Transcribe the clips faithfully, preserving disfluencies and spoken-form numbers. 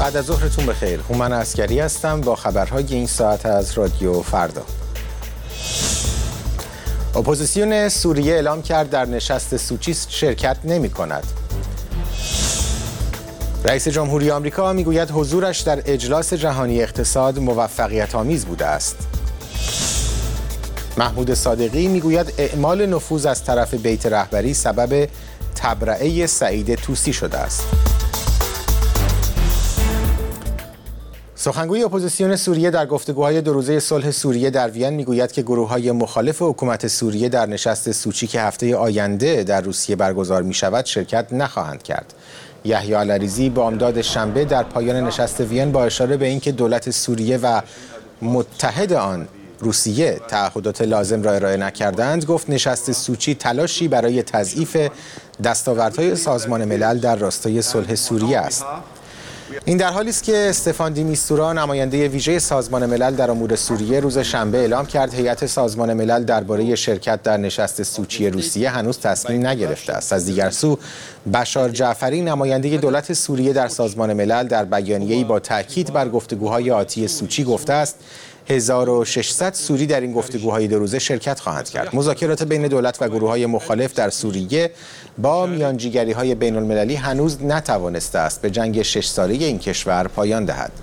بعد از ظهرتون بخیر. هومن عسکری هستم با خبرهای این ساعت از رادیو فردا. اپوزیسیون سوریه اعلام کرد در نشست سوچی شرکت نمی کند. رئیس جمهوری آمریکا میگوید حضورش در اجلاس جهانی اقتصاد موفقیت آمیز بوده است. محمود صادقی میگوید اعمال نفوذ از طرف بیت رهبری سبب تبرئه سعید طوسی شده است. سخنگوی اپوزیسیون سوریه در گفتگوهای دو روزه صلح سوریه در وین میگوید که گروه‌های مخالف حکومت سوریه در نشست سوچی که هفته آینده در روسیه برگزار می‌شود شرکت نخواهند کرد. یحیی العریضی بامداد شنبه در پایان نشست وین با اشاره به اینکه دولت سوریه و متحد آن روسیه تعهدات لازم را ارائه نکردند گفت نشست سوچی تلاشی برای تضعیف دستاوردهای سازمان ملل در راستای صلح سوریه است. این در حالی است که استفان دی میستورا نماینده ویژه سازمان ملل در امور سوریه روز شنبه اعلام کرد هیئت سازمان ملل درباره شرکت در نشست سوچی روسیه هنوز تصمیم نگرفته است. از دیگر سو بشار جعفری نماینده دولت سوریه در سازمان ملل در بیانیه‌ای با تاکید بر گفتگوهای آتی سوچی گفته است هزار و ششصد سوری در این گفتگوهای دو روزه شرکت خواهند کرد. مذاکرات بین دولت و گروه‌های مخالف در سوریه با میانجیگری‌های بین‌المللی هنوز نتوانسته است به جنگ شش ساله این کشور پایان دهد.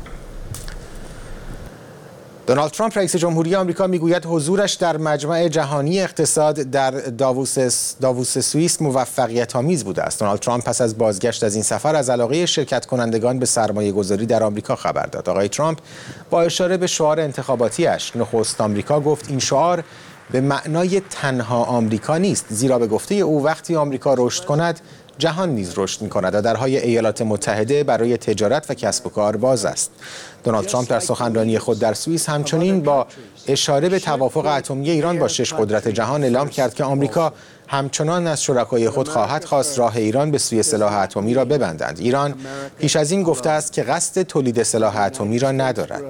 دونالد ترامپ رئیس جمهوری آمریکا میگوید حضورش در مجمع جهانی اقتصاد در داووس داووس سوئیس موفقیت آمیز بوده است. دونالد ترامپ پس از بازگشت از این سفر از علاقه شرکت کنندگان به سرمایه گذاری در آمریکا خبر داد. آقای ترامپ با اشاره به شعار انتخاباتیش نخست آمریکا گفت این شعار به معنای تنها آمریکا نیست، زیرا به گفته او وقتی آمریکا رشد کند جهان نیز رشد می‌کند و درهای ایالات متحده برای تجارت و کسب و کار باز است. دونالد ترامپ در سخنرانی خود در سوئیس همچنین با اشاره به توافق اتمی ایران با شش قدرت جهان اعلام کرد که آمریکا همچنان از شرکای خود خواهد خواست راه ایران به سوی سلاح اتمی را ببندند. ایران پیش از این گفته است که قصد تولید سلاح اتمی را ندارد.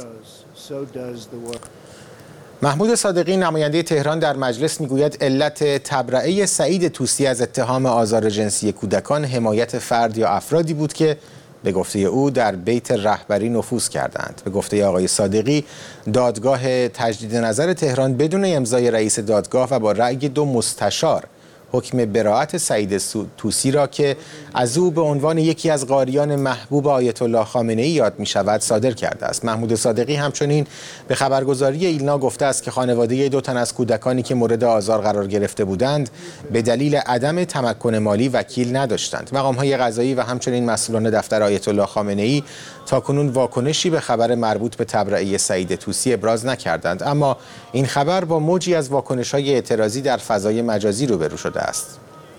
محمود صادقی نماینده تهران در مجلس میگوید علت تبرئه سعید طوسی از اتهام آزار جنسی کودکان حمایت فرد یا افرادی بود که به گفته او در بیت رهبری نفوذ کردند. به گفته آقای صادقی دادگاه تجدید نظر تهران بدون امضای رئیس دادگاه و با رأی دو مستشار حکم براءت سعید طوسی را که از او به عنوان یکی از قاریان محبوب آیت الله خامنه‌ای یاد می شود صادر کرده است. محمود صادقی همچنین به خبرگزاری ایلنا گفته است که خانواده دو تن از کودکانی که مورد آزار قرار گرفته بودند به دلیل عدم تمکن مالی وکیل نداشتند. مقام‌های قضایی و همچنین مسئولان دفتر آیت الله خامنه‌ای تاکنون واکنشی به خبر مربوط به تبرئه سعید طوسی ابراز نکردند، اما این خبر با موجی از واکنش‌های اعتراضی در فضای مجازی روبرو شده است.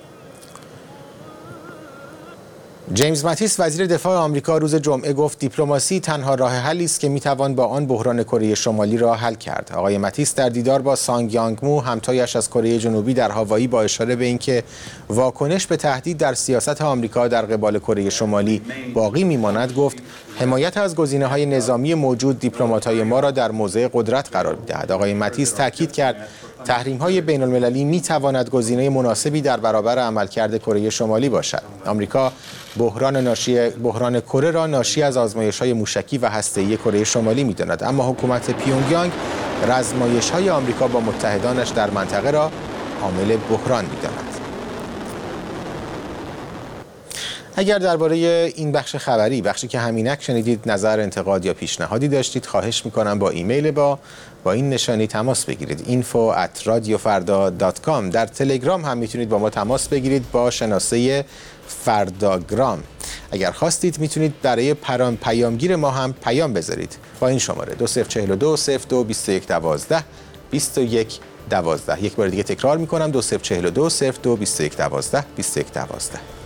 جیمز ماتیس وزیر دفاع آمریکا روز جمعه گفت دیپلماسی تنها راه حلی است که میتوان با آن بحران کره شمالی را حل کرد. آقای ماتیس در دیدار با سانگ یانگ مو همتایش از کره جنوبی در هاوایی با اشاره به اینکه واکنش به تهدید در سیاست آمریکا در قبال کره شمالی باقی میماند گفت حمایت از گزینه‌های نظامی موجود دیپلمات‌های ما را در موضع قدرت قرار می‌دهد. آقای ماتیس تاکید کرد تحریم‌های بین‌المللی می‌تواند گزینه مناسبی در برابر عملکرد کره شمالی باشد. آمریکا بحران ناشی بحران کره را ناشی از آزمایش‌های موشکی و هسته‌ای کره شمالی می‌داند، اما حکومت پیونگیانگ آزمایش‌های آمریکا با متحدانش در منطقه را عامل بحران می‌داند. اگر درباره این بخش خبری، بخشی که همینک شنیدید، نظر، انتقاد یا پیشنهادی داشتید خواهش می‌کنم با ایمیل با با این نشانی تماس بگیرید info at radiofarda dot com. در تلگرام هم میتونید با ما تماس بگیرید با شناسه فرداگرام. اگر خواستید میتونید برای پیام پیامگیر ما هم پیام بذارید با این شماره دو صفر چهار دو صفر دو بیست و یک دوازده بیست و یک دوازده. یک بار دیگه تکرار میکنم دو صفر چهار دو صفر دو بیست و یک دوازده بیست و یک دوازده.